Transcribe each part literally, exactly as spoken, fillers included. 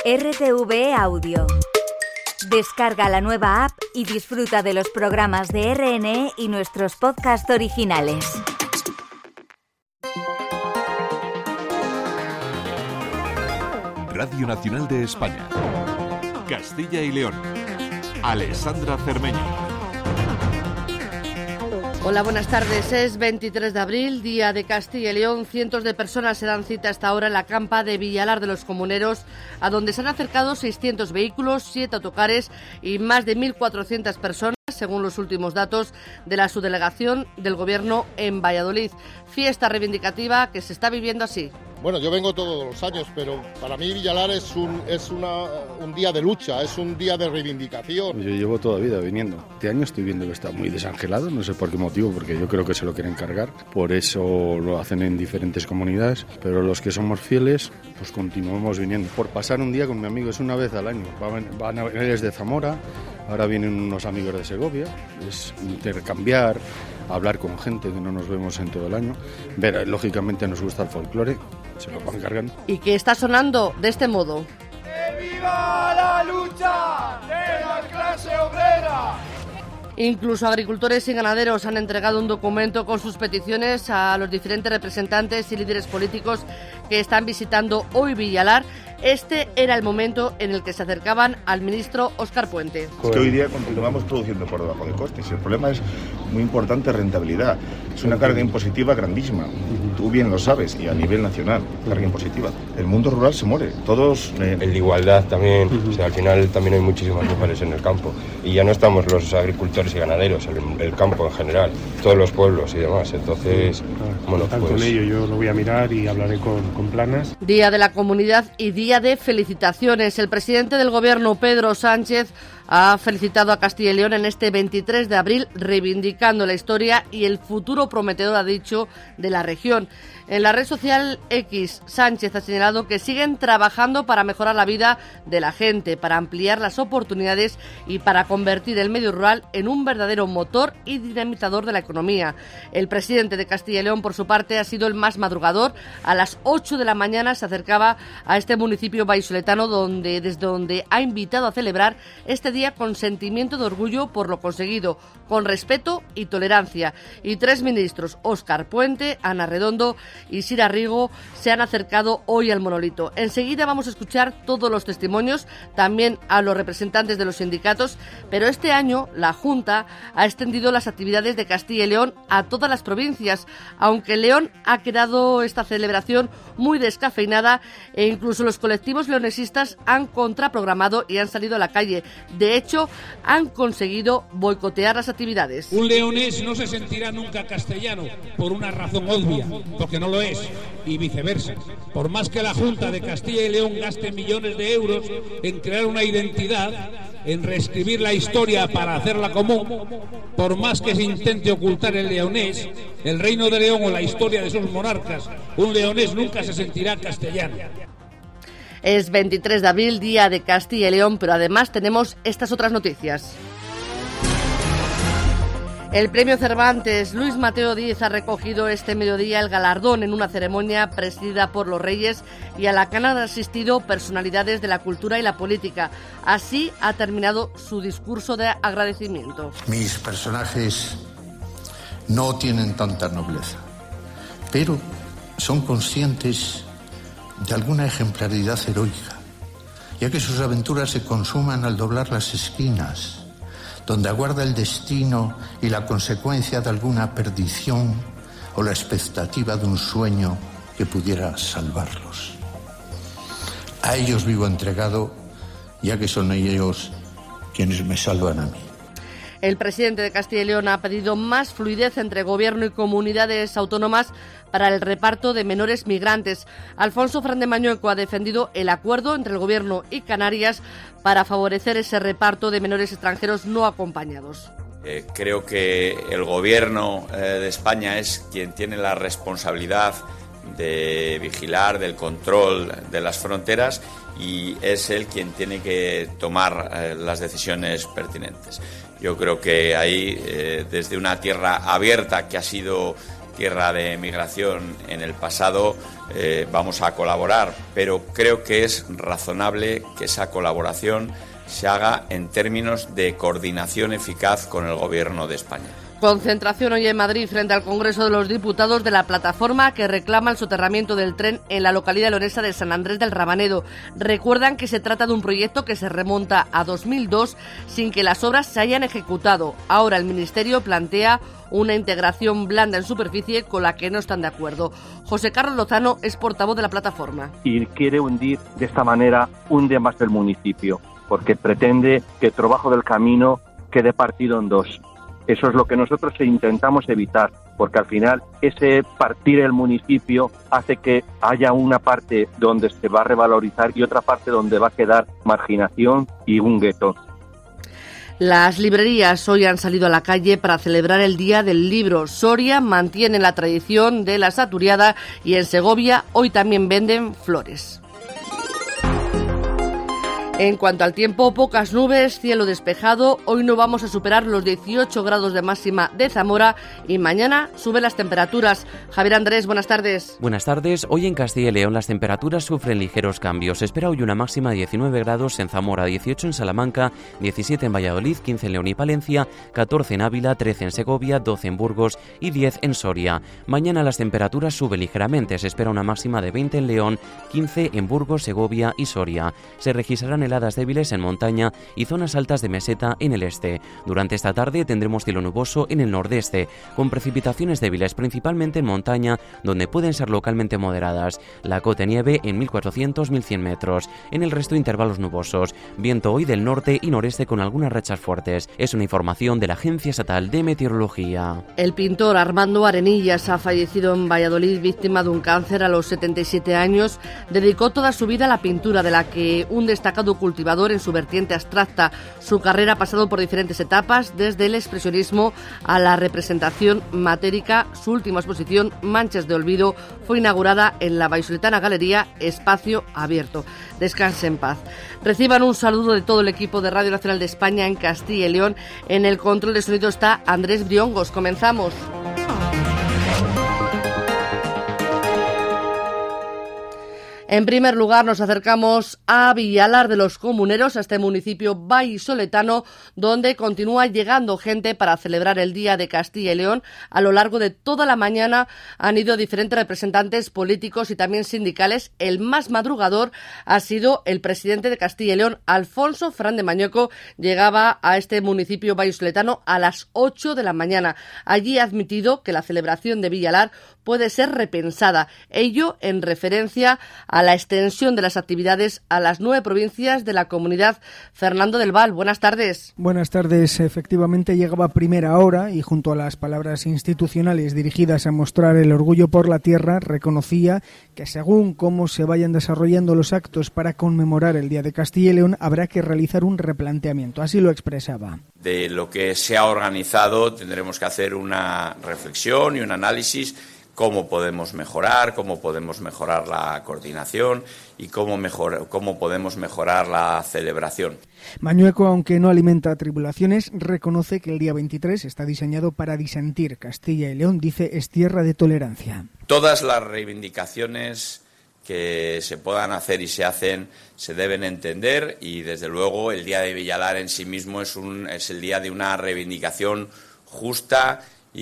R T V E Audio. Descarga la nueva app y disfruta de los programas de R N E y nuestros podcasts originales. Radio Nacional de España. Castilla y León. Alessandra Cermeño. Hola, buenas tardes. Es veintitrés de abril, día de Castilla y León. Cientos de personas se dan cita hasta ahora en la campa de Villalar de los Comuneros, a donde se han acercado seiscientos vehículos, siete autocares y más de mil cuatrocientas personas, según los últimos datos de la subdelegación del Gobierno en Valladolid. Fiesta reivindicativa que se está viviendo así. Bueno, yo vengo todos los años, pero para mí Villalar es un es una, un día de lucha, es un día de reivindicación. Yo llevo toda la vida viniendo. Este año estoy viendo que está muy desangelado, no sé por qué motivo, porque yo creo que se lo quieren cargar. Por eso lo hacen en diferentes comunidades, pero los que somos fieles, pues continuamos viniendo. Por pasar un día con mi amigo, es una vez al año. Van a venir desde Zamora, ahora vienen unos amigos de Segovia, es intercambiar, hablar con gente que no nos vemos en todo el año. Ver, lógicamente nos gusta el folclore, se lo van cargando. Y que está sonando de este modo. ¡Que viva la lucha de la clase obrera! Incluso agricultores y ganaderos han entregado un documento con sus peticiones a los diferentes representantes y líderes políticos que están visitando hoy Villalar. Este era el momento en el que se acercaban al ministro Óscar Puente. Es que hoy día continuamos produciendo por debajo de costes y el problema es muy importante rentabilidad. Es una carga impositiva grandísima. Tú bien lo sabes, y a nivel nacional, carga impositiva. El mundo rural se muere. Todos... Eh... El de igualdad también. O sea, al final también hay muchísimas mujeres en el campo. Y ya no estamos los agricultores y ganaderos, el, el campo en general, todos los pueblos y demás. Entonces, bueno, pues... con ello yo lo voy a mirar y hablaré con, con Planas. Día de la Comunidad y día de felicitaciones. El presidente del Gobierno, Pedro Sánchez, ha felicitado a Castilla y León en este veintitrés de abril, reivindicando la historia y el futuro prometedor, ha dicho, de la región. En la red social X, Sánchez ha señalado que siguen trabajando para mejorar la vida de la gente, para ampliar las oportunidades y para convertir el medio rural en un verdadero motor y dinamizador de la economía. El presidente de Castilla y León, por su parte, ha sido el más madrugador. A las ocho de la mañana se acercaba a este municipio vallisoletano, donde, desde donde ha invitado a celebrar este día con sentimiento de orgullo por lo conseguido, con respeto y tolerancia. Y tres ministros, Óscar Puente, Ana Redondo y Sira Rigo, se han acercado hoy al monolito. Enseguida vamos a escuchar todos los testimonios, también a los representantes de los sindicatos, pero este año la Junta ha extendido las actividades de Castilla y León a todas las provincias, aunque León ha quedado esta celebración muy descafeinada e incluso los colectivos leonesistas han contraprogramado y han salido a la calle. De hecho, han conseguido boicotear las actividades. Un leonés no se sentirá nunca castellano por una razón obvia, porque no lo es, y viceversa. Por más que la Junta de Castilla y León gaste millones de euros en crear una identidad, en reescribir la historia para hacerla común, por más que se intente ocultar el leonés, el Reino de León o la historia de sus monarcas, un leonés nunca se sentirá castellano. Es veintitrés de abril, día de Castilla y León, pero además tenemos estas otras noticias. El Premio Cervantes Luis Mateo Díez ha recogido este mediodía el galardón en una ceremonia presidida por los Reyes y a la que han asistido personalidades de la cultura y la política. Así ha terminado su discurso de agradecimiento. Mis personajes no tienen tanta nobleza, pero son conscientes de alguna ejemplaridad heroica, ya que sus aventuras se consuman al doblar las esquinas, donde aguarda el destino y la consecuencia de alguna perdición o la expectativa de un sueño que pudiera salvarlos. A ellos vivo entregado, ya que son ellos quienes me salvan a mí. El presidente de Castilla y León ha pedido más fluidez entre gobierno y comunidades autónomas para el reparto de menores migrantes. Alfonso Fernández Mañueco ha defendido el acuerdo entre el gobierno y Canarias para favorecer ese reparto de menores extranjeros no acompañados. Eh, creo que el gobierno eh, de España es quien tiene la responsabilidad de vigilar, del control de las fronteras, y es él quien tiene que tomar eh, las decisiones pertinentes. Yo creo que ahí, eh, desde una tierra abierta que ha sido tierra de migración en el pasado, eh, vamos a colaborar, pero creo que es razonable que esa colaboración se haga en términos de coordinación eficaz con el Gobierno de España. Concentración hoy en Madrid frente al Congreso de los Diputados de la plataforma que reclama el soterramiento del tren en la localidad leonesa de San Andrés del Rabanedo. Recuerdan que se trata de un proyecto que se remonta a dos mil dos sin que las obras se hayan ejecutado. Ahora el Ministerio plantea una integración blanda en superficie con la que no están de acuerdo. José Carlos Lozano es portavoz de la plataforma. Y quiere hundir de esta manera, hunde más del municipio, porque pretende que el trabajo del camino quede partido en dos. Eso es lo que nosotros intentamos evitar, porque al final ese partir el municipio hace que haya una parte donde se va a revalorizar y otra parte donde va a quedar marginación y un gueto. Las librerías hoy han salido a la calle para celebrar el Día del Libro. Soria mantiene la tradición de la saturiada y en Segovia hoy también venden flores. En cuanto al tiempo, pocas nubes, cielo despejado. Hoy no vamos a superar los dieciocho grados de máxima de Zamora y mañana suben las temperaturas. Javier Andrés, buenas tardes. Buenas tardes. Hoy en Castilla y León las temperaturas sufren ligeros cambios. Se espera hoy una máxima de diecinueve grados en Zamora, dieciocho en Salamanca, diecisiete en Valladolid, quince en León y Palencia, catorce en Ávila, trece en Segovia, doce en Burgos y diez en Soria. Mañana las temperaturas suben ligeramente. Se espera una máxima de veinte en León, quince en Burgos, Segovia y Soria. Se registrarán heladas débiles en montaña y zonas altas de meseta en el este. Durante esta tarde tendremos cielo nuboso en el nordeste, con precipitaciones débiles principalmente en montaña, donde pueden ser localmente moderadas. La cota nieve en mil cuatrocientos a mil cien metros. En el resto intervalos nubosos. Viento hoy del norte y noreste con algunas rachas fuertes. Es una información de la Agencia Estatal de Meteorología. El pintor Armando Arenillas ha fallecido en Valladolid víctima de un cáncer a los setenta y siete años. Dedicó toda su vida a la pintura, de la que un destacado cultivador en su vertiente abstracta. Su carrera ha pasado por diferentes etapas, desde el expresionismo a la representación matérica. Su última exposición, Manchas de Olvido, fue inaugurada en la vallisoletana Galería Espacio Abierto. Descanse en paz. Reciban un saludo de todo el equipo de Radio Nacional de España en Castilla y León. En el control de sonido está Andrés Briongos. Comenzamos. En primer lugar, nos acercamos a Villalar de los Comuneros, a este municipio vallisoletano, donde continúa llegando gente para celebrar el Día de Castilla y León. A lo largo de toda la mañana han ido diferentes representantes políticos y también sindicales. El más madrugador ha sido el presidente de Castilla y León, Alfonso Fernández de Mañueco. Llegaba a este municipio vallisoletano a las ocho de la mañana. Allí ha admitido que la celebración de Villalar puede ser repensada, ello en referencia a la extensión de las actividades a las nueve provincias de la comunidad. Fernando del Val, buenas tardes. Buenas tardes. Efectivamente llegaba a primera hora y junto a las palabras institucionales dirigidas a mostrar el orgullo por la tierra, reconocía que según cómo se vayan desarrollando los actos para conmemorar el Día de Castilla y León, habrá que realizar un replanteamiento. Así lo expresaba. De lo que se ha organizado tendremos que hacer una reflexión y un análisis. Cómo podemos mejorar, cómo podemos mejorar la coordinación y cómo, mejor, cómo podemos mejorar la celebración. Mañueco, aunque no alimenta tribulaciones, reconoce que el día veintitrés está diseñado para disentir. Castilla y León, dice, es tierra de tolerancia. Todas las reivindicaciones que se puedan hacer y se hacen se deben entender y, desde luego, el Día de Villalar en sí mismo es, un, es el día de una reivindicación justa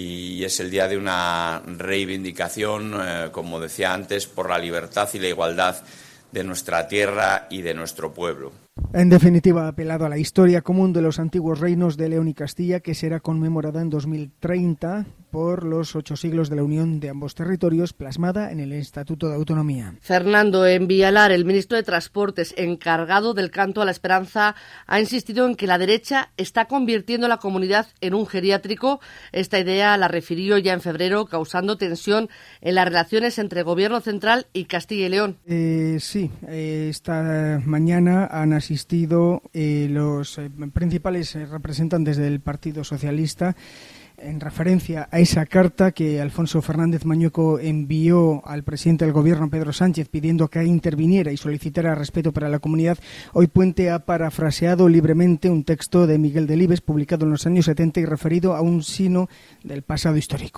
y es el día de una reivindicación, eh, como decía antes, por la libertad y la igualdad de nuestra tierra y de nuestro pueblo. En definitiva, ha apelado a la historia común de los antiguos reinos de León y Castilla, que será conmemorada en dos mil treinta por los ocho siglos de la unión de ambos territorios, plasmada en el Estatuto de Autonomía. Fernando, en Villalar, el ministro de Transportes, encargado del Canto a la Esperanza, ha insistido en que la derecha está convirtiendo la comunidad en un geriátrico. Esta idea la refirió ya en febrero, causando tensión en las relaciones entre Gobierno central y Castilla y León. Eh, sí, eh, esta mañana han asistido eh, los eh, principales eh, representantes del Partido Socialista en referencia a esa carta que Alfonso Fernández Mañueco envió al presidente del Gobierno, Pedro Sánchez, pidiendo que interviniera y solicitara respeto para la comunidad. Hoy Puente ha parafraseado libremente un texto de Miguel Delibes publicado en los años setenta y referido a un sino del pasado histórico.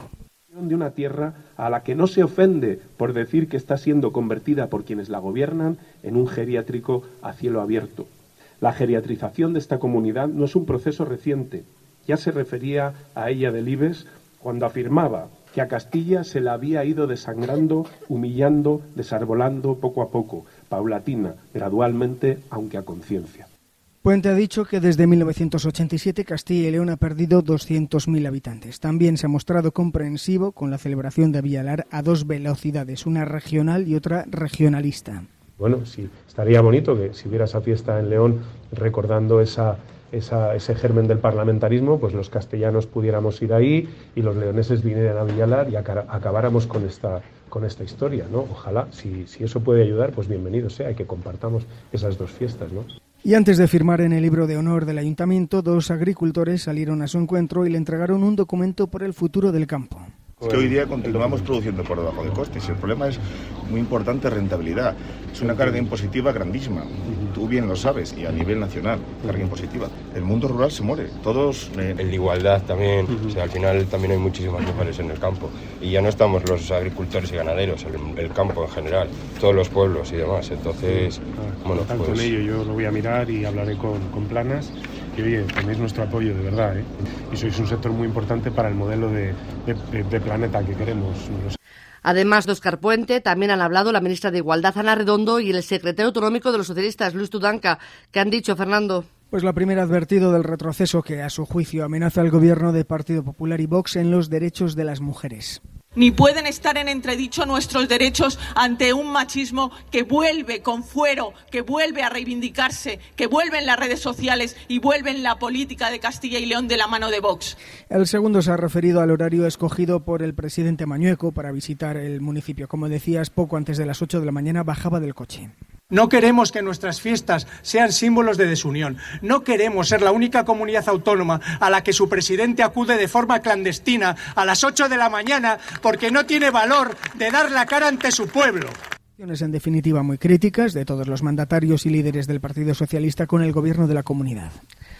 De una tierra a la que no se ofende por decir que está siendo convertida por quienes la gobiernan en un geriátrico a cielo abierto. La geriatrización de esta comunidad no es un proceso reciente. Ya se refería a ella Delibes cuando afirmaba que a Castilla se la había ido desangrando, humillando, desarbolando poco a poco, paulatina, gradualmente, aunque a conciencia. Puente ha dicho que desde mil novecientos ochenta y siete Castilla y León ha perdido doscientos mil habitantes. También se ha mostrado comprensivo con la celebración de Villalar a dos velocidades, una regional y otra regionalista. Bueno, sí, estaría bonito que si hubiera esa fiesta en León recordando esa, esa, ese germen del parlamentarismo, pues los castellanos pudiéramos ir ahí y los leoneses vinieran a Villalar y aca- acabáramos con esta, con esta historia, ¿no? Ojalá, si, si eso puede ayudar, pues bienvenido sea y que compartamos esas dos fiestas, ¿no? Y antes de firmar en el libro de honor del ayuntamiento, dos agricultores salieron a su encuentro y le entregaron un documento por el futuro del campo. Es que hoy día continuamos produciendo por debajo de costes y el problema es muy importante rentabilidad. Es una carga impositiva grandísima. Tú bien lo sabes y a nivel nacional, carga impositiva. El mundo rural se muere. Todos... Eh... El de igualdad también. O sea, al final también hay muchísimas mujeres en el campo. Y ya no estamos los agricultores y ganaderos, el, el campo en general, todos los pueblos y demás. Entonces, ah, bueno, tanto pues... en ello yo lo voy a mirar y hablaré con, con Planas. Y oye, tenéis nuestro apoyo, de verdad, ¿eh? Y sois un sector muy importante para el modelo de, de, de, de planeta que queremos. Además de Óscar Puente, también han hablado la ministra de Igualdad, Ana Redondo, y el secretario autonómico de los socialistas, Luis Tudanca. ¿Qué han dicho, Fernando? Pues la primera ha advertido del retroceso que, a su juicio, amenaza al gobierno de Partido Popular y Vox en los derechos de las mujeres. Ni pueden estar en entredicho nuestros derechos ante un machismo que vuelve con fuero, que vuelve a reivindicarse, que vuelve en las redes sociales y vuelve en la política de Castilla y León de la mano de Vox. El segundo se ha referido al horario escogido por el presidente Mañueco para visitar el municipio. Como decías, poco antes de las ocho de la mañana bajaba del coche. No queremos que nuestras fiestas sean símbolos de desunión. No queremos ser la única comunidad autónoma a la que su presidente acude de forma clandestina a las ocho de la mañana porque no tiene valor de dar la cara ante su pueblo. En definitiva, muy críticas de todos los mandatarios y líderes del Partido Socialista con el gobierno de la comunidad.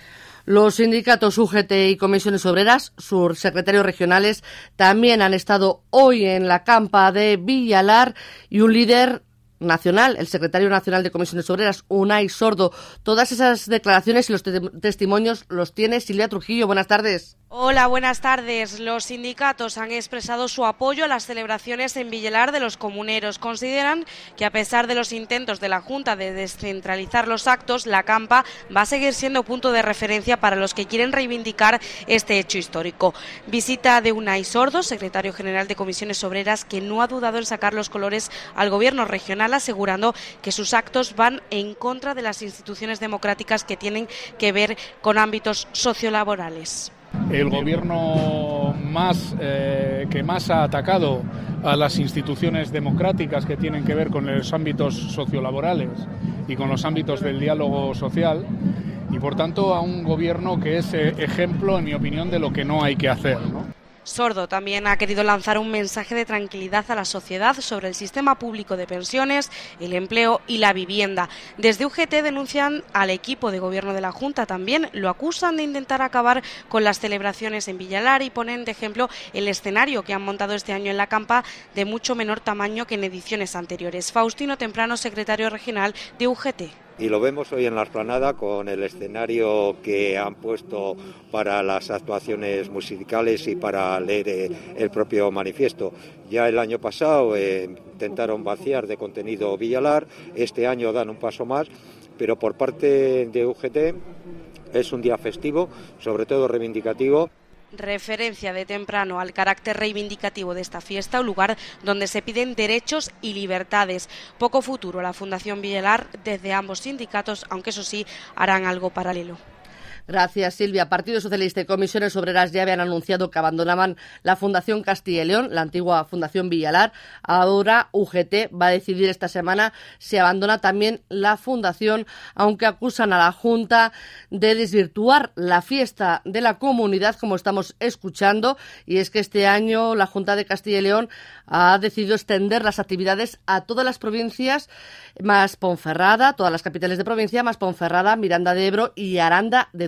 Los sindicatos U G T y comisiones obreras, sus secretarios regionales, también han estado hoy en la campa de Villalar y un líder nacional, el secretario nacional de Comisiones Obreras, Unai Sordo. Todas esas declaraciones y los te- testimonios los tiene Silvia Trujillo. Buenas tardes. Hola, buenas tardes. Los sindicatos han expresado su apoyo a las celebraciones en Villalar de los comuneros. Consideran que a pesar de los intentos de la Junta de descentralizar los actos, la campa va a seguir siendo punto de referencia para los que quieren reivindicar este hecho histórico. Visita de Unai Sordo, secretario general de Comisiones Obreras, que no ha dudado en sacar los colores al gobierno regional, asegurando que sus actos van en contra de las instituciones democráticas que tienen que ver con ámbitos sociolaborales. El gobierno más eh, que más ha atacado a las instituciones democráticas que tienen que ver con los ámbitos sociolaborales y con los ámbitos del diálogo social, y por tanto a un gobierno que es eh, ejemplo, en mi opinión, de lo que no hay que hacer, ¿no? Sordo también ha querido lanzar un mensaje de tranquilidad a la sociedad sobre el sistema público de pensiones, el empleo y la vivienda. Desde U G T denuncian al equipo de gobierno de la Junta, también lo acusan de intentar acabar con las celebraciones en Villalar y ponen de ejemplo el escenario que han montado este año en la campa, de mucho menor tamaño que en ediciones anteriores. Faustino Temprano, secretario regional de U G T. Y lo vemos hoy en la explanada con el escenario que han puesto para las actuaciones musicales y para leer eh, el propio manifiesto. Ya el año pasado eh, intentaron vaciar de contenido Villalar, este año dan un paso más, pero por parte de U G T es un día festivo, sobre todo reivindicativo. Referencia de Temprano al carácter reivindicativo de esta fiesta, un lugar donde se piden derechos y libertades. Poco futuro a la Fundación Villalar desde ambos sindicatos, aunque eso sí, harán algo paralelo. Gracias, Silvia. Partido Socialista y Comisiones Obreras ya habían anunciado que abandonaban la Fundación Castilla y León, la antigua Fundación Villalar. Ahora U G T va a decidir esta semana si abandona también la Fundación, aunque acusan a la Junta de desvirtuar la fiesta de la comunidad, como estamos escuchando. Y es que este año la Junta de Castilla y León ha decidido extender las actividades a todas las provincias, más Ponferrada, todas las capitales de provincia, más Ponferrada, Miranda de Ebro y Aranda de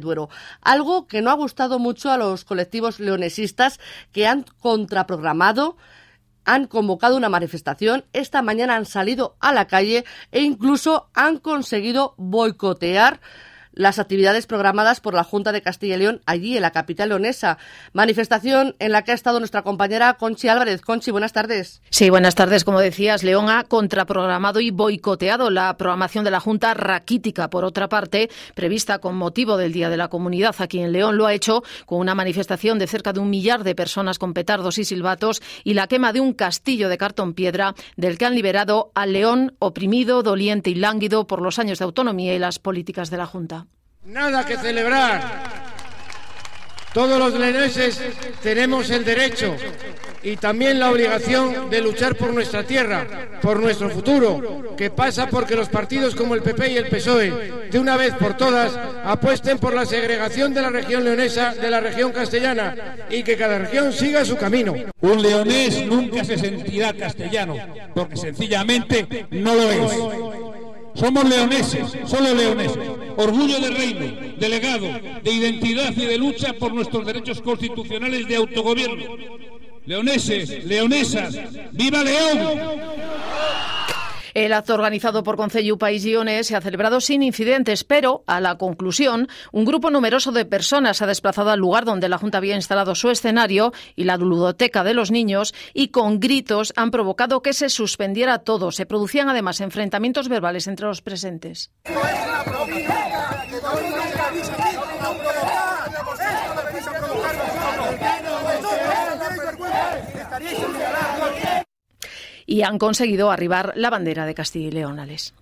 Duero. Algo que no ha gustado mucho a los colectivos leonesistas, que han contraprogramado, han convocado una manifestación, esta mañana han salido a la calle e incluso han conseguido boicotear las actividades programadas por la Junta de Castilla y León allí en la capital leonesa. Manifestación en la que ha estado nuestra compañera Conchi Álvarez. Conchi, buenas tardes. Sí, buenas tardes. Como decías, León ha contraprogramado y boicoteado la programación de la Junta raquítica. Por otra parte, prevista con motivo del Día de la Comunidad aquí en León, lo ha hecho con una manifestación de cerca de un millar de personas con petardos y silbatos y la quema de un castillo de cartón piedra del que han liberado al León oprimido, doliente y lánguido por los años de autonomía y las políticas de la Junta. Nada que celebrar. Todos los leoneses tenemos el derecho y también la obligación de luchar por nuestra tierra, por nuestro futuro, que pasa porque los partidos como el P P y el P S O E, de una vez por todas, apuesten por la segregación de la región leonesa de la región castellana y que cada región siga su camino. Un leonés nunca se sentirá castellano, porque sencillamente no lo es. Somos leoneses, solo leoneses. Orgullo de reino, de legado, de identidad y de lucha por nuestros derechos constitucionales de autogobierno. Leoneses, leonesas, ¡viva León! El acto organizado por Concello País Leonés se ha celebrado sin incidentes, pero a la conclusión, un grupo numeroso de personas se ha desplazado al lugar donde la Junta había instalado su escenario y la ludoteca de los niños y con gritos han provocado que se suspendiera todo. Se producían además enfrentamientos verbales entre los presentes. Y han conseguido arribar la bandera de Castilla y León, Ales.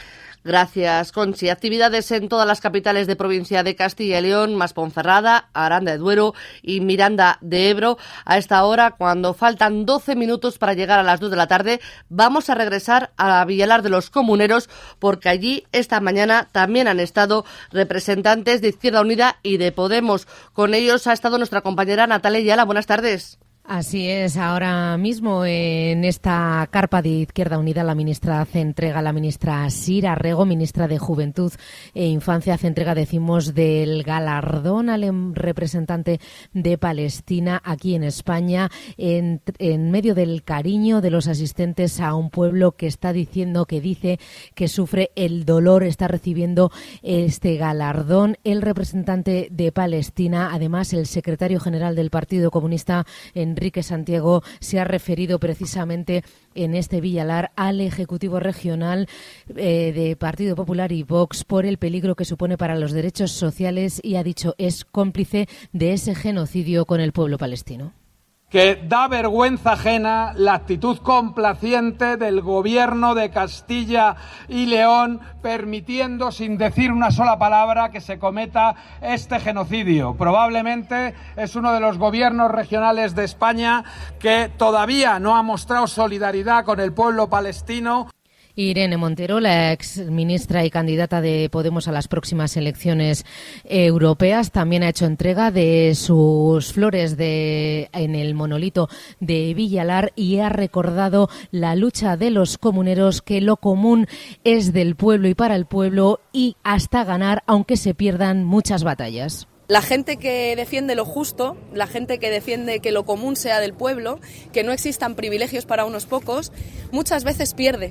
Gracias, Conchi. Actividades en todas las capitales de provincia de Castilla y León, más Ponferrada, Aranda de Duero y Miranda de Ebro. A esta hora, cuando faltan doce minutos para llegar a las dos de la tarde, vamos a regresar a Villalar de los Comuneros, porque allí esta mañana también han estado representantes de Izquierda Unida y de Podemos. Con ellos ha estado nuestra compañera Natalia Ayala. Buenas tardes. Así es, ahora mismo en esta carpa de Izquierda Unida la ministra hace entrega, la ministra Sira Rego, ministra de Juventud e Infancia, hace entrega, decimos, del galardón al representante de Palestina aquí en España, en, en medio del cariño de los asistentes a un pueblo que está diciendo, que dice que sufre el dolor, está recibiendo este galardón. El representante de Palestina, además el secretario general del Partido Comunista, en Enrique Santiago, se ha referido precisamente en este Villalar al Ejecutivo Regional eh, de Partido Popular y Vox por el peligro que supone para los derechos sociales y ha dicho es cómplice de ese genocidio con el pueblo palestino. Que da vergüenza ajena la actitud complaciente del gobierno de Castilla y León, permitiendo, sin decir una sola palabra, que se cometa este genocidio. Probablemente es uno de los gobiernos regionales de España que todavía no ha mostrado solidaridad con el pueblo palestino. Irene Montero, la ex ministra y candidata de Podemos a las próximas elecciones europeas, también ha hecho entrega de sus flores de, en el monolito de Villalar y ha recordado la lucha de los comuneros, que lo común es del pueblo y para el pueblo y hasta ganar, aunque se pierdan muchas batallas. La gente que defiende lo justo, la gente que defiende que lo común sea del pueblo, que no existan privilegios para unos pocos, muchas veces pierde.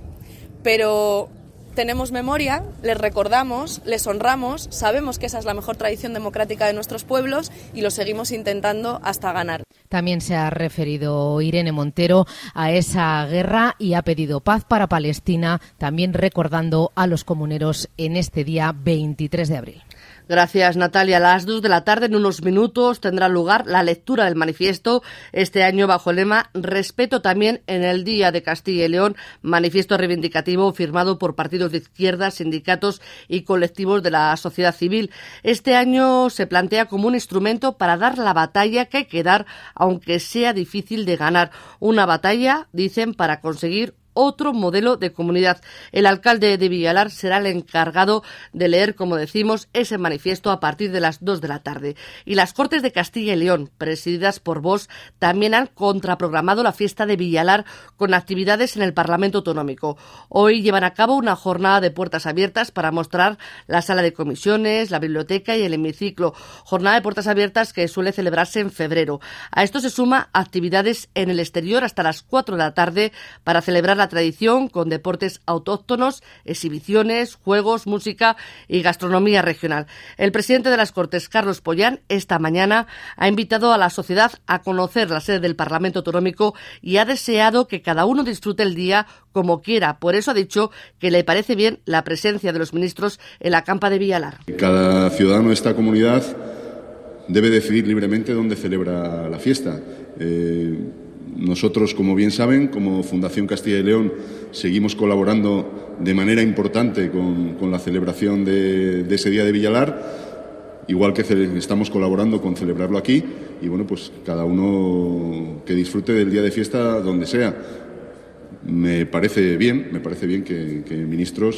Pero tenemos memoria, les recordamos, les honramos, sabemos que esa es la mejor tradición democrática de nuestros pueblos y lo seguimos intentando hasta ganar. También se ha referido Irene Montero a esa guerra y ha pedido paz para Palestina, también recordando a los comuneros en este día veintitrés de abril. Gracias, Natalia. A las dos de la tarde, en unos minutos, tendrá lugar la lectura del manifiesto, este año bajo el lema Respeto también en el Día de Castilla y León, manifiesto reivindicativo firmado por partidos de izquierda, sindicatos y colectivos de la sociedad civil. Este año se plantea como un instrumento para dar la batalla que hay que dar, aunque sea difícil de ganar. Una batalla, dicen, para conseguir otro modelo de comunidad. El alcalde de Villalar será el encargado de leer, como decimos, ese manifiesto a partir de las dos de la tarde. Y las Cortes de Castilla y León, presididas por Vox, también han contraprogramado la fiesta de Villalar con actividades en el Parlamento Autonómico. Hoy llevan a cabo una jornada de puertas abiertas para mostrar la sala de comisiones, la biblioteca y el hemiciclo. Jornada de puertas abiertas que suele celebrarse en febrero. A esto se suma actividades en el exterior hasta las cuatro de la tarde para celebrar la tradición con deportes autóctonos, exhibiciones, juegos, música y gastronomía regional. El presidente de las Cortes, Carlos Pollán, esta mañana ha invitado a la sociedad a conocer la sede del Parlamento Autonómico y ha deseado que cada uno disfrute el día como quiera. Por eso ha dicho que le parece bien la presencia de los ministros en la campa de Villalar. Cada ciudadano de esta comunidad debe decidir libremente dónde celebra la fiesta. Eh, nosotros, como bien saben, como Fundación Castilla y León, seguimos colaborando de manera importante con, con la celebración de, de ese día de Villalar, igual que ce- estamos colaborando con celebrarlo aquí, y bueno, pues cada uno que disfrute del día de fiesta donde sea. Me parece bien, me parece bien que, que ministros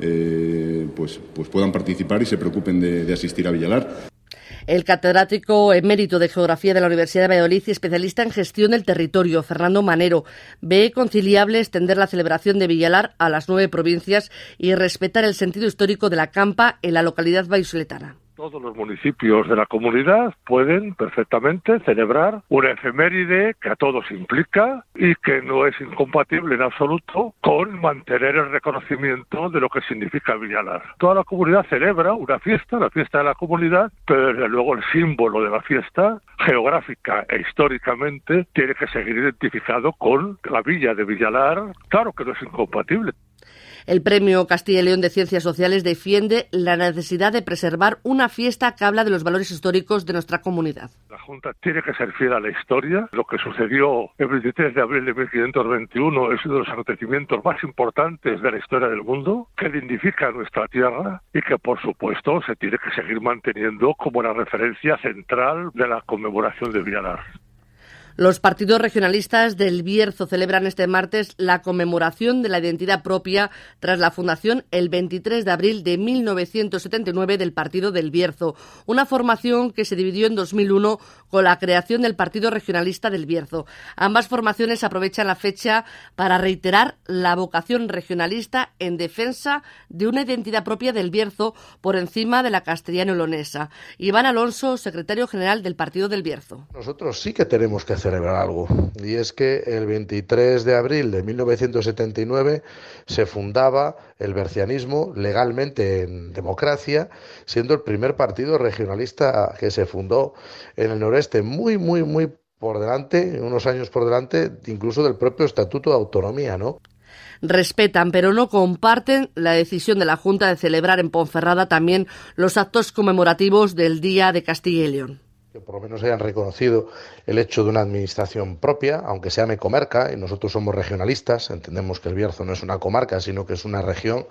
eh, pues, pues puedan participar y se preocupen de, de asistir a Villalar. El catedrático emérito de Geografía de la Universidad de Valladolid y especialista en gestión del territorio, Fernando Manero, ve conciliable extender la celebración de Villalar a las nueve provincias y respetar el sentido histórico de la campa en la localidad vallisoletana. Todos los municipios de la comunidad pueden perfectamente celebrar una efeméride que a todos implica y que no es incompatible en absoluto con mantener el reconocimiento de lo que significa Villalar. Toda la comunidad celebra una fiesta, la fiesta de la comunidad, pero desde luego el símbolo de la fiesta, geográfica e históricamente, tiene que seguir identificado con la villa de Villalar. Claro que no es incompatible. El Premio Castilla y León de Ciencias Sociales defiende la necesidad de preservar una fiesta que habla de los valores históricos de nuestra comunidad. La Junta tiene que ser fiel a la historia. Lo que sucedió el veintitrés de abril de mil quinientos veintiuno es uno de los acontecimientos más importantes de la historia del mundo, que dignifica nuestra tierra y que, por supuesto, se tiene que seguir manteniendo como la referencia central de la conmemoración de Villalar. Los partidos regionalistas del Bierzo celebran este martes la conmemoración de la identidad propia tras la fundación el veintitrés de abril de mil novecientos setenta y nueve del Partido del Bierzo, una formación que se dividió en dos mil uno con la creación del Partido Regionalista del Bierzo. Ambas formaciones aprovechan la fecha para reiterar la vocación regionalista en defensa de una identidad propia del Bierzo por encima de la castellano-leonesa. Iván Alonso, secretario general del Partido del Bierzo. Nosotros sí que tenemos que celebrar algo, y es que el veintitrés de abril de mil novecientos setenta y nueve se fundaba el bercianismo legalmente en democracia, siendo el primer partido regionalista que se fundó en el noreste, muy, muy, muy por delante, unos años por delante, incluso del propio Estatuto de Autonomía, ¿no? Respetan, pero no comparten la decisión de la Junta de celebrar en Ponferrada también los actos conmemorativos del Día de Castilla y León. Que por lo menos hayan reconocido el hecho de una administración propia, aunque sea mecomarca, y nosotros somos regionalistas, entendemos que el Bierzo no es una comarca, sino que es una región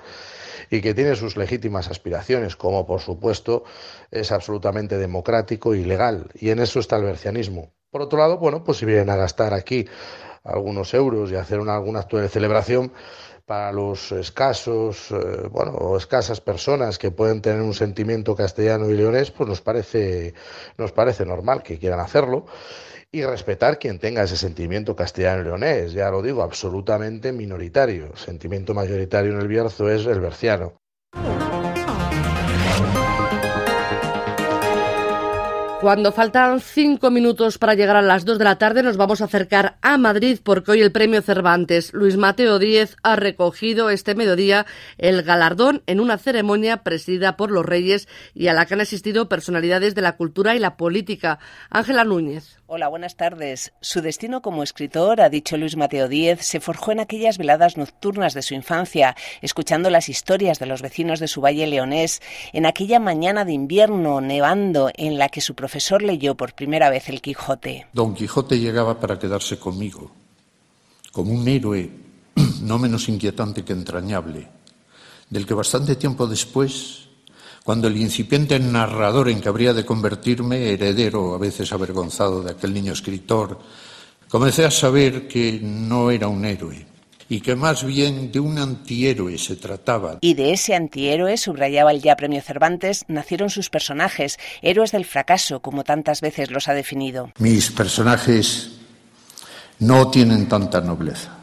y que tiene sus legítimas aspiraciones, como por supuesto es absolutamente democrático y legal, y en eso está el bercianismo. Por otro lado, bueno, pues si vienen a gastar aquí algunos euros y hacer una, algún acto de celebración, para los escasos, eh, bueno, o escasas personas que pueden tener un sentimiento castellano y leonés, pues nos parece, nos parece normal que quieran hacerlo y respetar quien tenga ese sentimiento castellano y leonés. Ya lo digo, absolutamente minoritario. El sentimiento mayoritario en el Bierzo es el berciano. Cuando faltan cinco minutos para llegar a las dos de la tarde, nos vamos a acercar a Madrid porque hoy el Premio Cervantes Luis Mateo Díez ha recogido este mediodía el galardón en una ceremonia presidida por los Reyes y a la que han asistido personalidades de la cultura y la política. Ángela Núñez. Hola, buenas tardes. Su destino como escritor, ha dicho Luis Mateo Díez, se forjó en aquellas veladas nocturnas de su infancia, escuchando las historias de los vecinos de su valle leonés, en aquella mañana de invierno nevando en la que su profesor leyó por primera vez el Quijote. Don Quijote llegaba para quedarse conmigo, como un héroe no menos inquietante que entrañable, del que bastante tiempo después, cuando el incipiente narrador en que habría de convertirme, heredero a veces avergonzado de aquel niño escritor, comencé a saber que no era un héroe y que más bien de un antihéroe se trataba. Y de ese antihéroe, subrayaba el ya premio Cervantes, nacieron sus personajes, héroes del fracaso, como tantas veces los ha definido. Mis personajes no tienen tanta nobleza,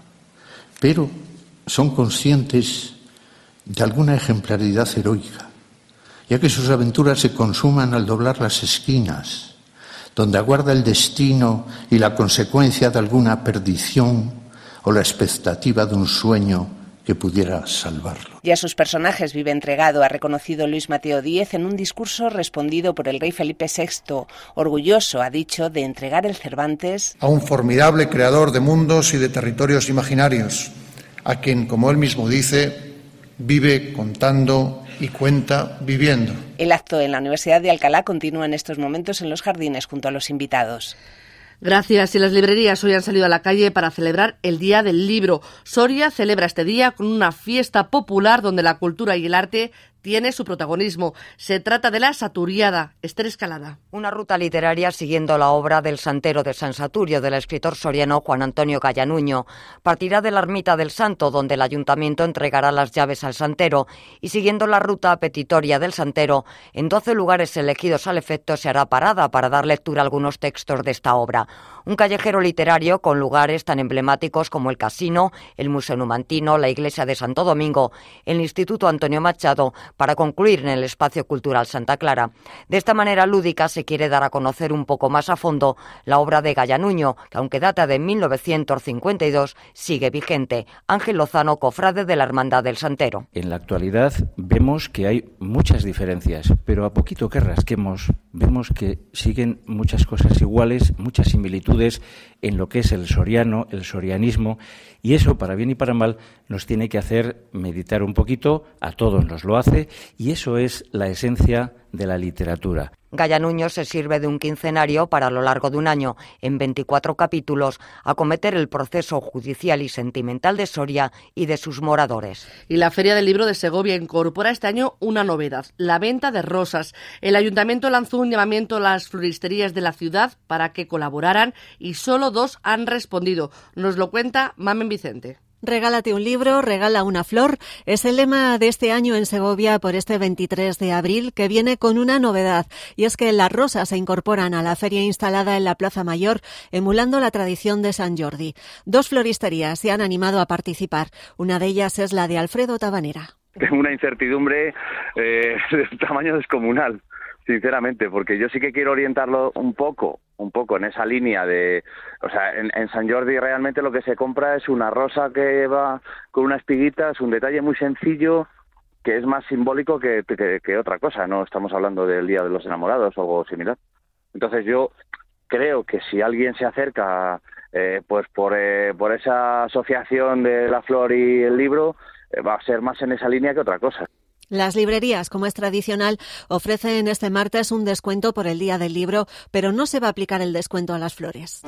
pero son conscientes de alguna ejemplaridad heroica, ya que sus aventuras se consuman al doblar las esquinas, donde aguarda el destino y la consecuencia de alguna perdición o la expectativa de un sueño que pudiera salvarlo. Y a sus personajes vive entregado, ha reconocido Luis Mateo Díez en un discurso respondido por el rey Felipe sexto. Orgulloso, ha dicho, de entregar el Cervantes a un formidable creador de mundos y de territorios imaginarios, a quien, como él mismo dice, vive contando y cuenta viviendo. El acto en la Universidad de Alcalá continúa en estos momentos en los jardines junto a los invitados. Gracias. Y las librerías hoy han salido a la calle para celebrar el Día del Libro. Soria celebra este día con una fiesta popular donde la cultura y el arte tiene su protagonismo. Se trata de la Saturiada. Esther Escalada. Una ruta literaria siguiendo la obra del Santero de San Saturio del escritor soriano Juan Antonio Gallanuño. Partirá de la Ermita del Santo, donde el ayuntamiento entregará las llaves al santero, y siguiendo la ruta petitoria del santero, en doce lugares elegidos al efecto se hará parada para dar lectura a algunos textos de esta obra. Un callejero literario con lugares tan emblemáticos como el Casino, el Museo Numantino, la Iglesia de Santo Domingo, el Instituto Antonio Machado, para concluir en el Espacio Cultural Santa Clara. De esta manera lúdica se quiere dar a conocer un poco más a fondo la obra de Gallanuño, que aunque data de mil novecientos cincuenta y dos, sigue vigente. Ángel Lozano, cofrade de la Hermandad del Santero. En la actualidad vemos que hay muchas diferencias, pero a poquito que rasquemos, vemos que siguen muchas cosas iguales, muchas similitudes en lo que es el soriano, el sorianismo, y eso, para bien y para mal, nos tiene que hacer meditar un poquito, a todos nos lo hace, y eso es la esencia de la literatura. Gallanuño se sirve de un quincenario para a lo largo de un año, en veinticuatro capítulos, acometer el proceso judicial y sentimental de Soria y de sus moradores. Y la Feria del Libro de Segovia incorpora este año una novedad, la venta de rosas. El ayuntamiento lanzó un llamamiento a las floristerías de la ciudad para que colaboraran y solo dos han respondido. Nos lo cuenta Mamen Vicente. Regálate un libro, regala una flor. Es el lema de este año en Segovia por este veintitrés de abril, que viene con una novedad, y es que las rosas se incorporan a la feria instalada en la Plaza Mayor, emulando la tradición de San Jordi. Dos floristerías se han animado a participar. Una de ellas es la de Alfredo Tabanera. Tengo una incertidumbre eh, de tamaño descomunal, sinceramente, porque yo sí que quiero orientarlo un poco, un poco en esa línea de, o sea, en, en San Jordi realmente lo que se compra es una rosa que va con una espiguita, es un detalle muy sencillo que es más simbólico que, que, que otra cosa, no estamos hablando del Día de los Enamorados o algo similar. Entonces yo creo que si alguien se acerca eh, pues por, eh, por esa asociación de la flor y el libro, eh, va a ser más en esa línea que otra cosa. Las librerías, como es tradicional, ofrecen este martes un descuento por el Día del Libro, pero no se va a aplicar el descuento a las flores.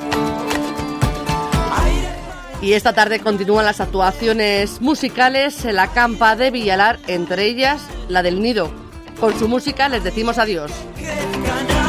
Y esta tarde continúan las actuaciones musicales en la Campa de Villalar, entre ellas la del Nido. Con su música les decimos adiós.